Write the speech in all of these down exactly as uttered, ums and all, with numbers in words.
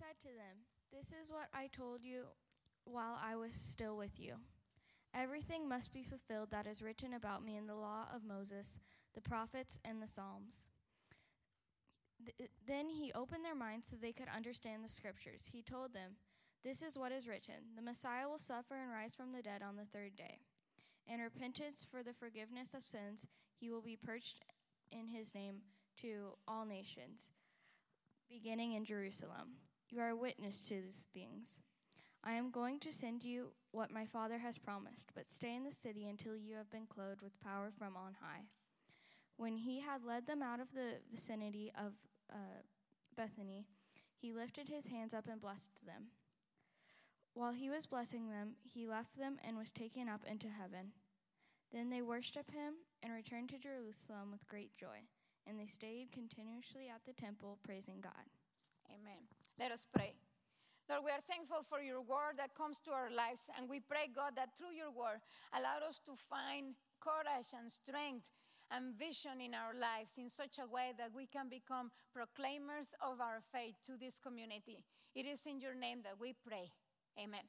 said to them, "This is what I told you while I was still with you. Everything must be fulfilled that is written about me in the law of Moses, the prophets, and the Psalms." Th- then he opened their minds so they could understand the scriptures. He told them, "This is what is written. The Messiah will suffer and rise from the dead on the third day. In repentance for the forgiveness of sins, he will be preached in his name to all nations, beginning in Jerusalem. You are a witness to these things. I am going to send you what my Father has promised, but stay in the city until you have been clothed with power from on high." When he had led them out of the vicinity of uh, Bethany, he lifted his hands up and blessed them. While he was blessing them, he left them and was taken up into heaven. Then they worshiped him and returned to Jerusalem with great joy, and they stayed continuously at the temple, praising God. Amen. Let us pray. Lord, we are thankful for your word that comes to our lives, and we pray, God, that through your word, allow us to find courage and strength and vision in our lives in such a way that we can become proclaimers of our faith to this community. It is in your name that we pray. Amen.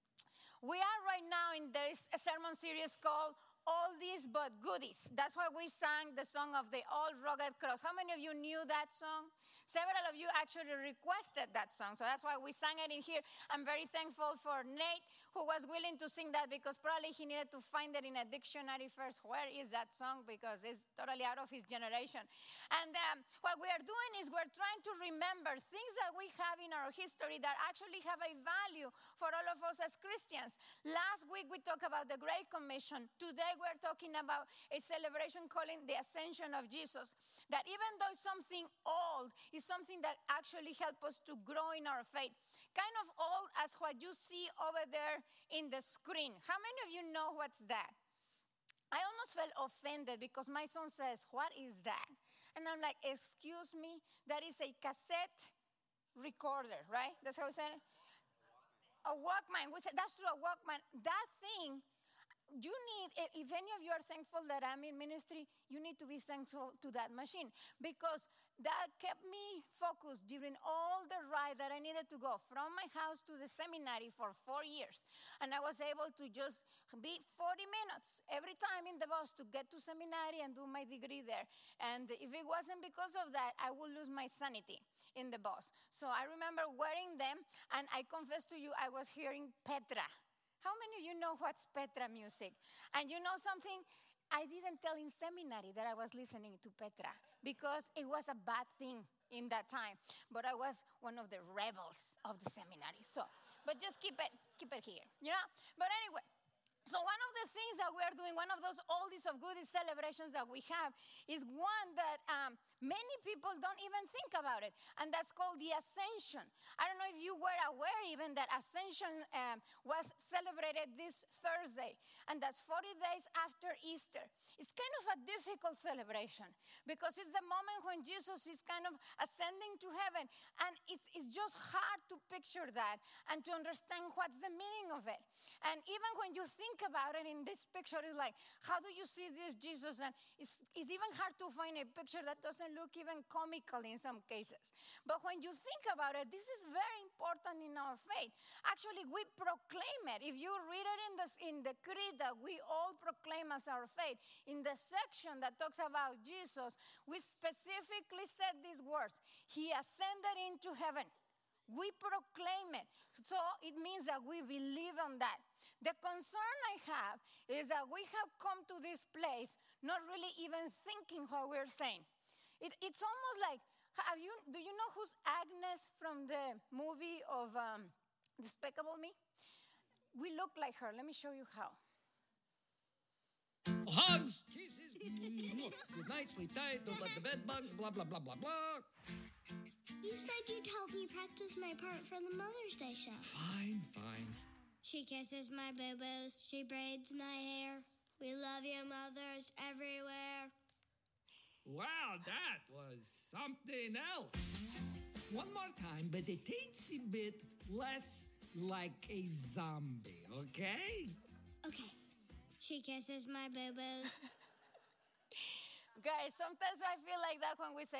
We are right now in this sermon series called Oldies But Goodies. That's why we sang the song of the Old Rugged Cross. How many of you knew that song? Several of you actually requested that song, so that's why we sang it in here. I'm very thankful for Nate, who was willing to sing that, because probably he needed to find it in a dictionary first. Where is that song? Because it's totally out of his generation. And um, what we are doing is we're trying to remember things that we have in our history that actually have a value for all of us as Christians. Last week we talked about the Great Commission. Today we're talking about a celebration calling the Ascension of Jesus. That even though it's something old, it's something that actually helps us to grow in our faith. Kind of old as what you see over there in the screen. How many of you know what's that? I almost felt offended because my son says, "What is that?" And I'm like, "Excuse me, that is a cassette recorder," right? That's how we say it? A Walkman. We said, that's true, a Walkman. That thing, you need, if any of you are thankful that I'm in ministry, you need to be thankful to that machine, because that kept me focused during all the ride that I needed to go from my house to the seminary for four years. And I was able to just be forty minutes every time in the bus to get to seminary and do my degree there. And if it wasn't because of that, I would lose my sanity in the bus. So I remember wearing them, and I confess to you, I was hearing Petra. How many of you know what's Petra music? And you know something? I didn't tell in seminary that I was listening to Petra because it was a bad thing in that time. But I was one of the rebels of the seminary. So, but just keep it, keep it here, you know? But anyway, so one of the things that we are doing, one of those oldies of goodies celebrations that we have, is one that um, many people don't even think about it, and that's called the Ascension. I don't know if you were aware even that Ascension um, was celebrated this Thursday, and that's forty days after Easter. It's kind of a difficult celebration because it's the moment when Jesus is kind of ascending to heaven, and it's, it's just hard to picture that and to understand what's the meaning of it. And even when you think about it in this picture, it's like, how do you see this Jesus? And it's, it's even hard to find a picture that doesn't look even comical in some cases. But when you think about it, this is very important in our faith. Actually, we proclaim it. If you read it in the, in the creed that we all proclaim as our faith, in the section that talks about Jesus, we specifically said these words: He ascended into heaven. We proclaim it. So it means that we believe on that. The concern I have is that we have come to this place not really even thinking what we're saying. It, it's almost like, have you, do you know who's Agnes from the movie of um, Despicable Me? We look like her. Let me show you how. Hugs, kisses, good night, sleep tight, don't let the bed bugs, blah, blah, blah, blah, blah. You said you'd help me practice my part for the Mother's Day show. Fine, fine. She kisses my boo-boos. She braids my hair. We love you, mothers, everywhere. Wow, that was something else. One more time, but a teensy bit less like a zombie, okay? Okay. She kisses my boo-boos. Guys, sometimes I feel like that when we say,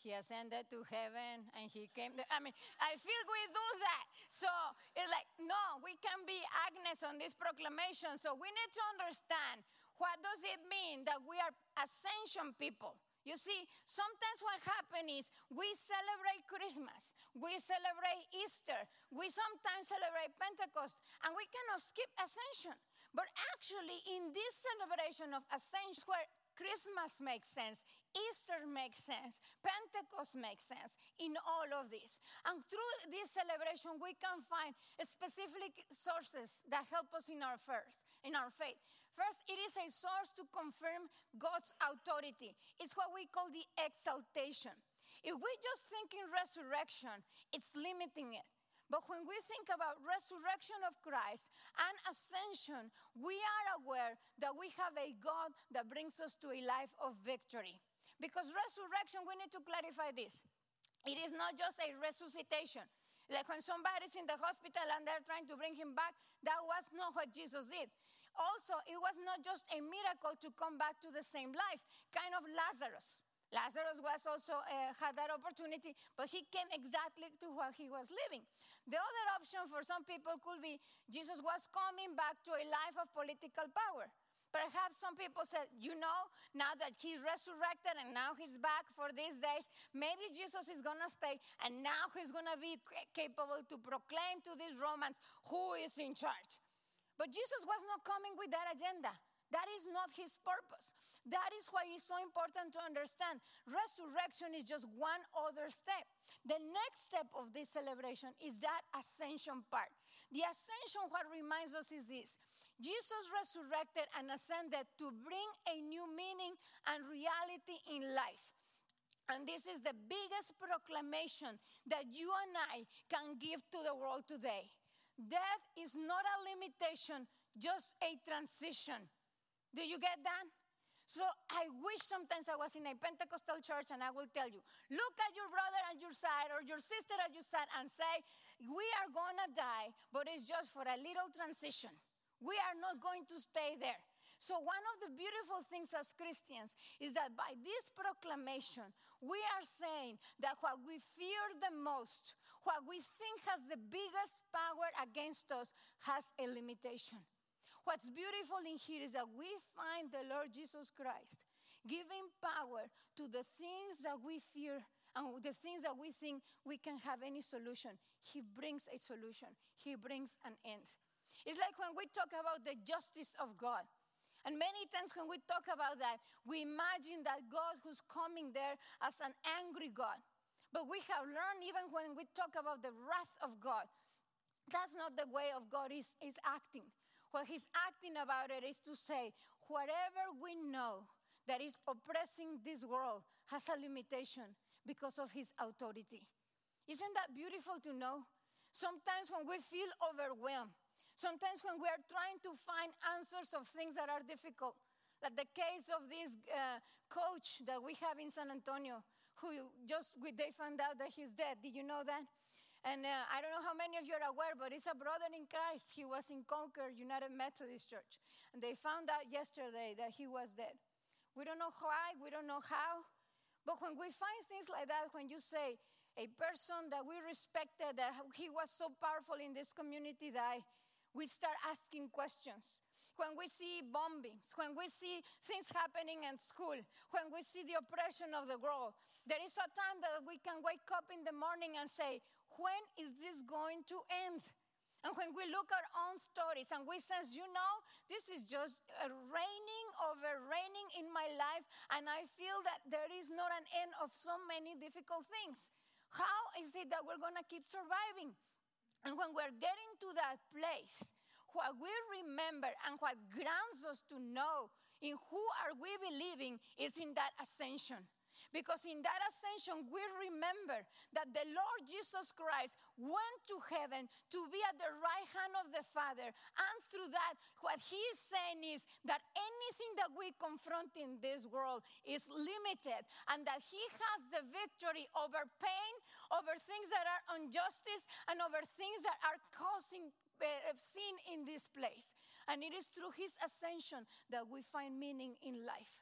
he ascended to heaven and he came. To, I mean, I feel we do that. So it's like, no, we can be Agnes on this proclamation. So we need to understand, what does it mean that we are ascension people? You see, sometimes what happens is we celebrate Christmas, we celebrate Easter, we sometimes celebrate Pentecost, and we cannot skip Ascension. But actually, in this celebration of Ascension, where Christmas makes sense, Easter makes sense, Pentecost makes sense in all of this. And through this celebration, we can find specific sources that help us in our first, in our faith. First, it is a source to confirm God's authority. It's what we call the exaltation. If we just think in resurrection, it's limiting it. But when we think about resurrection of Christ and ascension, we are aware that we have a God that brings us to a life of victory. Because resurrection, we need to clarify this. It is not just a resuscitation. Like when somebody's in the hospital and they're trying to bring him back, that was not what Jesus did. Also, it was not just a miracle to come back to the same life, kind of Lazarus. Lazarus was also uh, had that opportunity, but he came exactly to what he was living. The other option for some people could be Jesus was coming back to a life of political power. Perhaps some people said, you know, now that he's resurrected and now he's back for these days, maybe Jesus is going to stay and now he's going to be capable to proclaim to these Romans who is in charge. But Jesus was not coming with that agenda. That is not his purpose. That is why it's so important to understand. Resurrection is just one other step. The next step of this celebration is that ascension part. The ascension, what reminds us is this. Jesus resurrected and ascended to bring a new meaning and reality in life. And this is the biggest proclamation that you and I can give to the world today. Death is not a limitation, just a transition. Do you get that? So I wish sometimes I was in a Pentecostal church and I will tell you, look at your brother at your side or your sister at your side and say, we are going to die, but it's just for a little transition. We are not going to stay there. So one of the beautiful things as Christians is that by this proclamation, we are saying that what we fear the most, what we think has the biggest power against us, has a limitation. What's beautiful in here is that we find the Lord Jesus Christ giving power to the things that we fear and the things that we think we can have any solution. He brings a solution. He brings an end. It's like when we talk about the justice of God. And many times when we talk about that, we imagine that God who's coming there as an angry God. But we have learned even when we talk about the wrath of God, that's not the way of God is, is acting. What he's acting about it is to say, whatever we know that is oppressing this world has a limitation because of his authority. Isn't that beautiful to know? Sometimes when we feel overwhelmed, sometimes when we are trying to find answers of things that are difficult, like the case of this uh, coach that we have in San Antonio, who just, they found out that he's dead. Did you know that? And uh, I don't know how many of you are aware, but it's a brother in Christ. He was in Concord United Methodist Church. And they found out yesterday that he was dead. We don't know why, we don't know how. But when we find things like that, when you say a person that we respected, that he was so powerful in this community died, we start asking questions. When we see bombings, when we see things happening in school, when we see the oppression of the world, there is a time that we can wake up in the morning and say, when is this going to end? And when we look at our own stories and we say, you know, this is just raining over raining in my life, and I feel that there is not an end of so many difficult things. How is it that we're going to keep surviving? And when we're getting to that place, what we remember and what grounds us to know in who are we believing is in that ascension. Because in that ascension, we remember that the Lord Jesus Christ went to heaven to be at the right hand of the Father. And through that, what he is saying is that anything that we confront in this world is limited, and that he has the victory over pain, over things that are injustice, and over things that are causing uh, sin in this place. And it is through his ascension that we find meaning in life.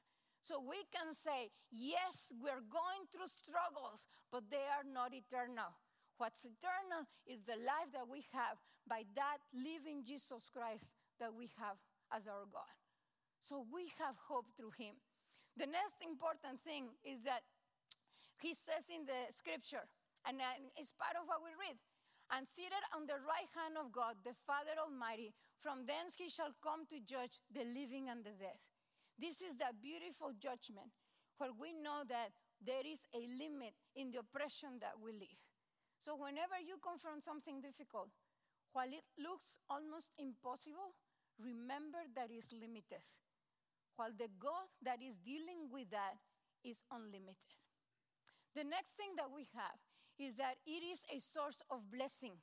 So we can say, yes, we're going through struggles, but they are not eternal. What's eternal is the life that we have by that living Jesus Christ that we have as our God. So we have hope through him. The next important thing is that he says in the scripture, and it's part of what we read, and seated on the right hand of God, the Father Almighty, from thence he shall come to judge the living and the dead. This is that beautiful judgment where we know that there is a limit in the oppression that we live. So whenever you confront something difficult, while it looks almost impossible, remember that it's limited. While the God that is dealing with that is unlimited. The next thing that we have is that it is a source of blessing.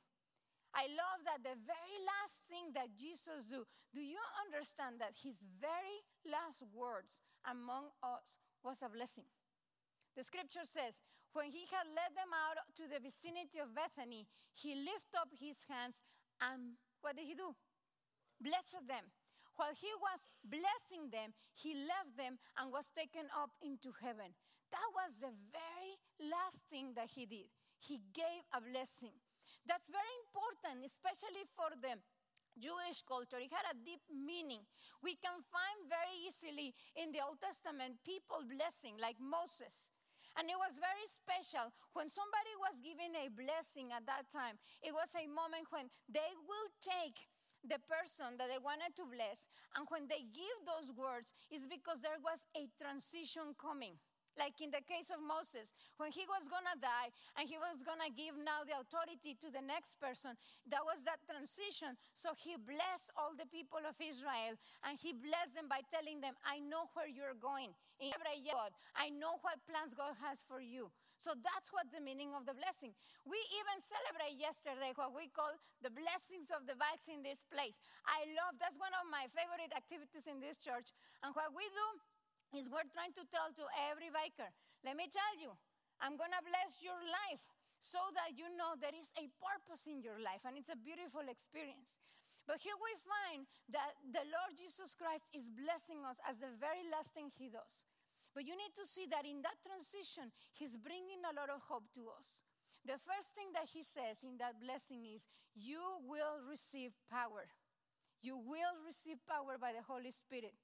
I love that the very last thing that Jesus do, do you understand that his very last words among us was a blessing? The scripture says, when he had led them out to the vicinity of Bethany, he lifted up his hands and what did he do? Blessed them. While he was blessing them, he left them and was taken up into heaven. That was the very last thing that he did. He gave a blessing. That's very important, especially for the Jewish culture. It had a deep meaning. We can find very easily in the Old Testament people blessing, like Moses. And it was very special when somebody was given a blessing at that time. It was a moment when they will take the person that they wanted to bless, and when they give those words, it's because there was a transition coming. Like in the case of Moses, when he was going to die and he was going to give now the authority to the next person, that was that transition. So he blessed all the people of Israel, and he blessed them by telling them, I know where you're going. In God, I know what plans God has for you. So that's what the meaning of the blessing. We even celebrate yesterday what we call the blessings of the bikes in this place. I love, that's one of my favorite activities in this church. And what we do is we're trying to tell to every biker, let me tell you, I'm going to bless your life so that you know there is a purpose in your life, and it's a beautiful experience. But here we find that the Lord Jesus Christ is blessing us as the very last thing he does. But you need to see that in that transition, he's bringing a lot of hope to us. The first thing that he says in that blessing is, you will receive power. You will receive power by the Holy Spirit.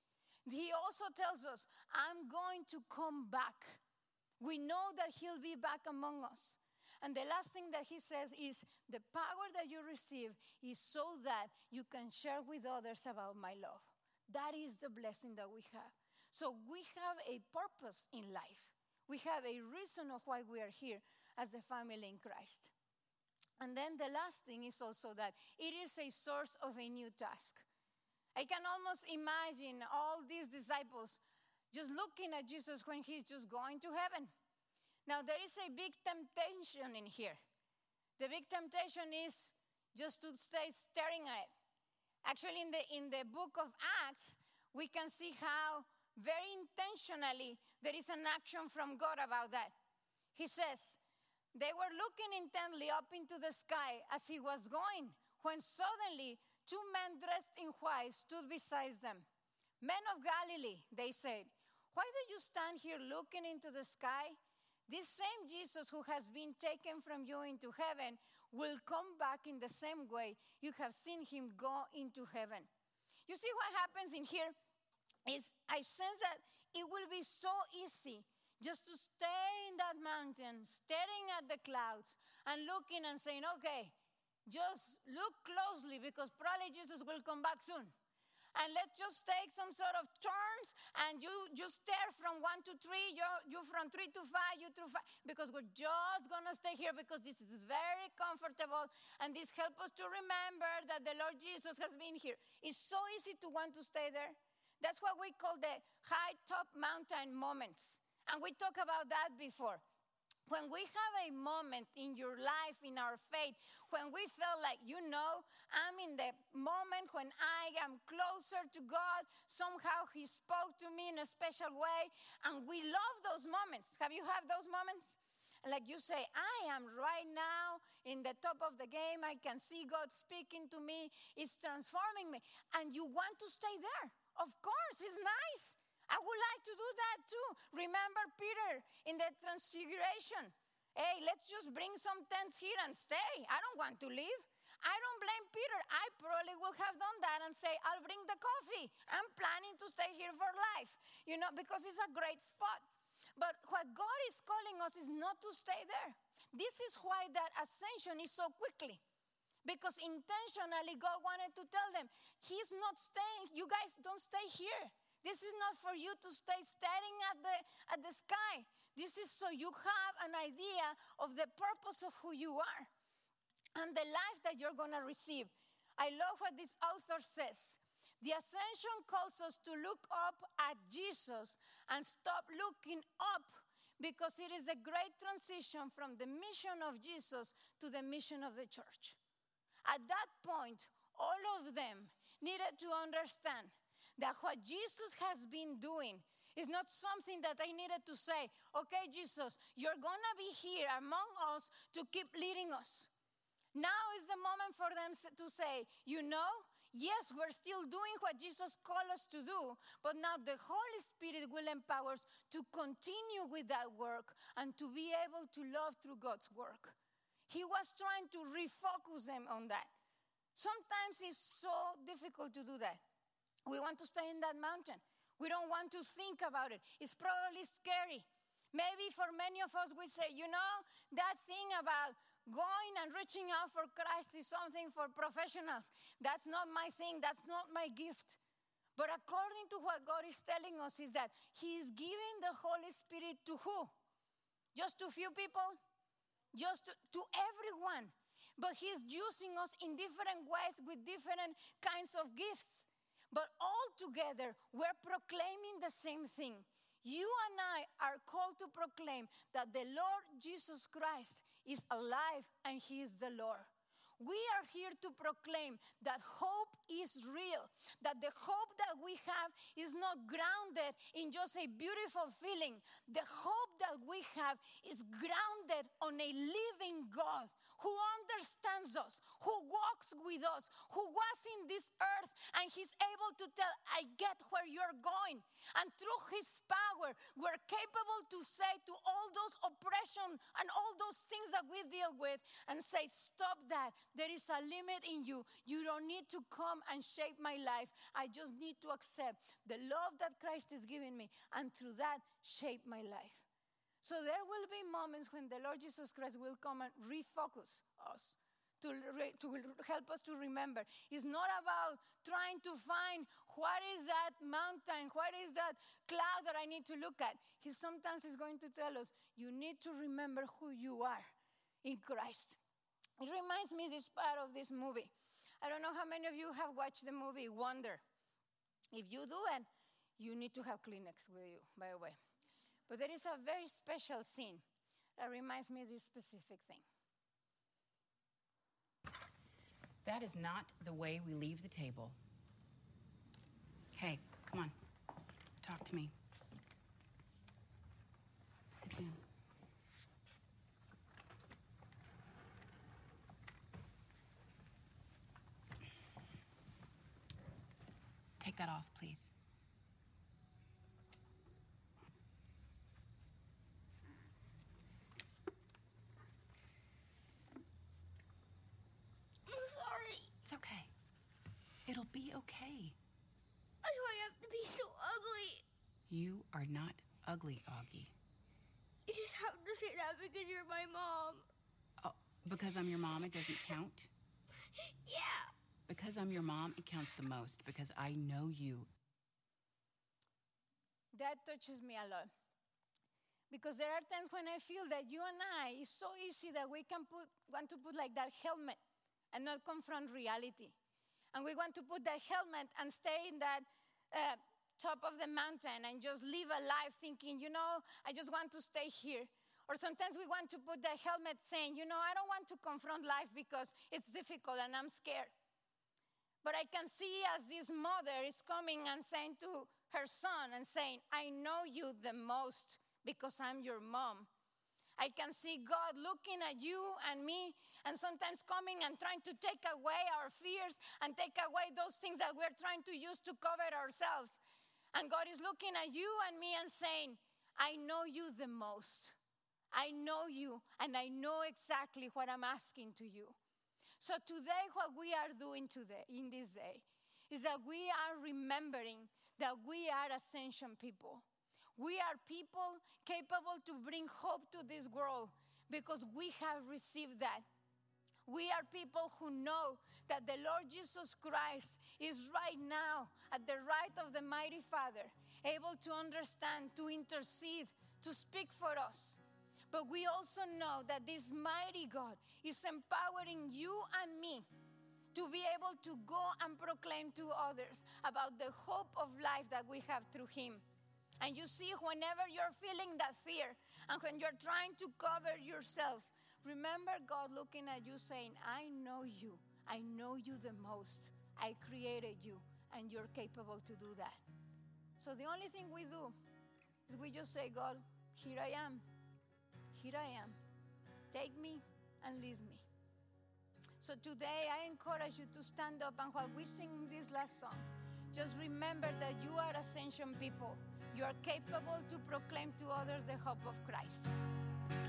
He also tells us, I'm going to come back. We know that he'll be back among us. And the last thing that he says is, the power that you receive is so that you can share with others about my love. That is the blessing that we have. So we have a purpose in life. We have a reason of why we are here as the family in Christ. And then the last thing is also that it is a source of a new task. I can almost imagine all these disciples just looking at Jesus when he's just going to heaven. Now, there is a big temptation in here. The big temptation is just to stay staring at it. Actually, in the, in the book of Acts, we can see how very intentionally there is an action from God about that. He says, they were looking intently up into the sky as he was going, when suddenly two men dressed in white stood beside them. Men of Galilee, they said, why do you stand here looking into the sky? This same Jesus who has been taken from you into heaven will come back in the same way you have seen him go into heaven. You see what happens in here is I sense that it will be so easy just to stay in that mountain, staring at the clouds and looking and saying, okay, just look closely because probably Jesus will come back soon. And let's just take some sort of turns and you just stare from one to three, you you from three to five, you through five, because we're just going to stay here because this is very comfortable and this helps us to remember that the Lord Jesus has been here. It's so easy to want to stay there. That's what we call the high top mountain moments. And we talked about that before. When we have a moment in your life, in our faith, when we feel like, you know, I'm in the moment when I am closer to God, somehow he spoke to me in a special way, and we love those moments. Have you had those moments? Like you say, I am right now in the top of the game. I can see God speaking to me. It's transforming me. And you want to stay there. Of course, it's nice. I would like to do that too. Remember Peter in the transfiguration. Hey, let's just bring some tents here and stay. I don't want to leave. I don't blame Peter. I probably would have done that and say, I'll bring the coffee. I'm planning to stay here for life, you know, because it's a great spot. But what God is calling us is not to stay there. This is why that ascension is so quickly. Because intentionally God wanted to tell them, he's not staying, you guys don't stay here. This is not for you to stay staring at the, at the sky. This is so you have an idea of the purpose of who you are and the life that you're going to receive. I love what this author says. The ascension calls us to look up at Jesus and stop looking up, because it is a great transition from the mission of Jesus to the mission of the church. At that point, all of them needed to understand that what Jesus has been doing is not something that I needed to say, okay, Jesus, you're going to be here among us to keep leading us. Now is the moment for them to say, you know, yes, we're still doing what Jesus called us to do, but now the Holy Spirit will empower us to continue with that work and to be able to love through God's work. He was trying to refocus them on that. Sometimes it's so difficult to do that. We want to stay in that mountain. We don't want to think about it. It's probably scary. Maybe for many of us, we say, you know, that thing about going and reaching out for Christ is something for professionals. That's not my thing. That's not my gift. But according to what God is telling us is that he is giving the Holy Spirit to who? Just to few people? Just to, to everyone. But he's using us in different ways with different kinds of gifts. But all together, we're proclaiming the same thing. You and I are called to proclaim that the Lord Jesus Christ is alive and he is the Lord. We are here to proclaim that hope is real, that the hope that we have is not grounded in just a beautiful feeling. The hope that we have is grounded on a living God who understands us, who walks with us, who was in this earth, and he's able to tell, I get where you're going. And through his power, we're capable to say to all those oppression and all those things that we deal with and say, stop that. There is a limit in you. You don't need to come and shape my life. I just need to accept the love that Christ is giving me, and through that, shape my life. So there will be moments when the Lord Jesus Christ will come and refocus us to, re, to help us to remember. It's not about trying to find what is that mountain, what is that cloud that I need to look at. He sometimes is going to tell us, you need to remember who you are in Christ. It reminds me this part of this movie. I don't know how many of you have watched the movie Wonder. If you do it, you need to have Kleenex with you, by the way. But there is a very special scene that reminds me of this specific thing. That is not the way we leave the table. Hey, come on. Talk to me. Sit down. Take that off, please. It's okay. It'll be okay. Why do I have to be so ugly? You are not ugly, Augie. You just have to say that because you're my mom. Oh, because I'm your mom, it doesn't count? Yeah. Because I'm your mom, it counts the most, because I know you. That touches me a lot. Because there are times when I feel that you and I, it's so easy that we can put, want to put like that helmet and not confront reality. And we want to put that helmet and stay in that uh, top of the mountain and just live a life thinking, you know, I just want to stay here. Or sometimes we want to put that helmet saying, you know, I don't want to confront life because it's difficult and I'm scared. But I can see as this mother is coming and saying to her son and saying, I know you the most because I'm your mom. I can see God looking at you and me and sometimes coming and trying to take away our fears and take away those things that we're trying to use to cover ourselves. And God is looking at you and me and saying, I know you the most. I know you, and I know exactly what I'm asking to you. So today, what we are doing today, in this day, is that we are remembering that we are Ascension people. We are people capable to bring hope to this world because we have received that. We are people who know that the Lord Jesus Christ is right now at the right of the mighty Father, able to understand, to intercede, to speak for us. But we also know that this mighty God is empowering you and me to be able to go and proclaim to others about the hope of life that we have through Him. And you see, whenever you're feeling that fear and when you're trying to cover yourself, remember God looking at you saying, I know you. I know you the most. I created you, and you're capable to do that. So the only thing we do is we just say, God, here I am. Here I am. Take me and lead me. So today I encourage you to stand up, and while we sing this last song, just remember that you are Ascension people. You are capable to proclaim to others the hope of Christ.